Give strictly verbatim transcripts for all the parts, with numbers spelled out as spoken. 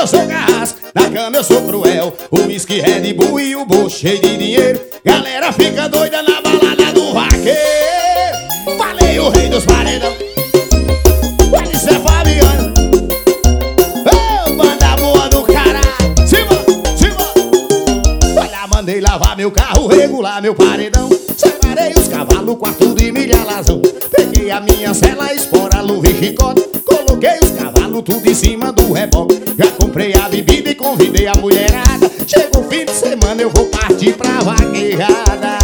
eu sou carrasco, na cama eu sou cruel. O uísque, Red Bull e o bolso cheio de dinheiro. Galera fica doida na balada do vaqueiro. Falei o rei dos paredão. Pode ser Fabiano. Ô, banda boa do caralho. Cima, cima. Olha, mandei lavar meu carro, regular meu paredão. Separei os cavalos, quarto de milha lazão. Peguei a minha cela, espora, luva e chicote. Coloquei os cavalos tudo em cima do reboque. Já comprei a bebida e convidei a mulherada. Chega o fim de semana, eu vou partir pra vaquejada.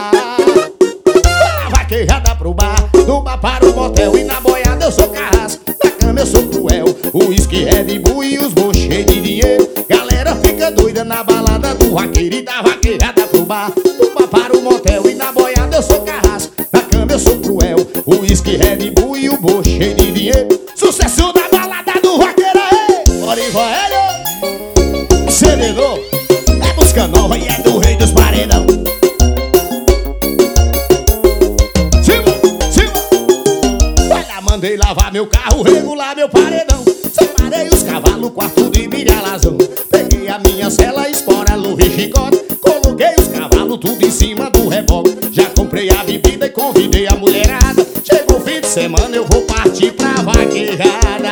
A vaquejada pro bar, do bar para o motel. E na boiada eu sou carrasco, na cama eu sou cruel. O uísque, Red Bull e os bolsos cheios de dinheiro. Galera fica doida na balada do vaqueiro. E da vaquejada pro bar, do bar para o motel. E na boiada eu sou carrasco, na cama eu sou cruel. O uísque, Red Bull e o bolso cheio de dinheiro. Sucesso da balada do vaqueiro, aí! Bora e velho! C D novo, é música nova e é do rei dos paredão. Cima, cima. Olha, mandei lavar meu carro, regular meu paredão. Separei os cavalos, quarto de milha lazão. Peguei a minha cela, espora, luva e chicote. Coloquei os cavalos tudo em cima do reboque. Já comprei a bebida e convidei a mulherada. Chegou o fim de semana, eu vou partir pra vaquejada.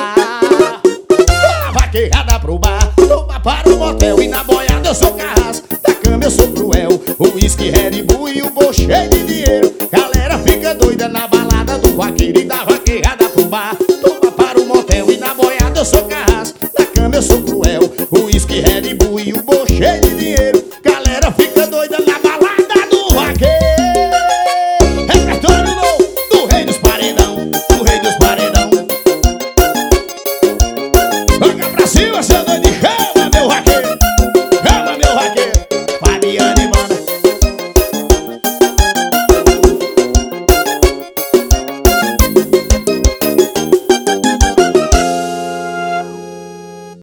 A vaquejada pro bar, do bar para o motel. E na boiada eu sou carrasco, na cama eu sou cruel. O uísque, Red Bull e o bolso cheio de dinheiro. Galera fica doida na balada do vaqueiro.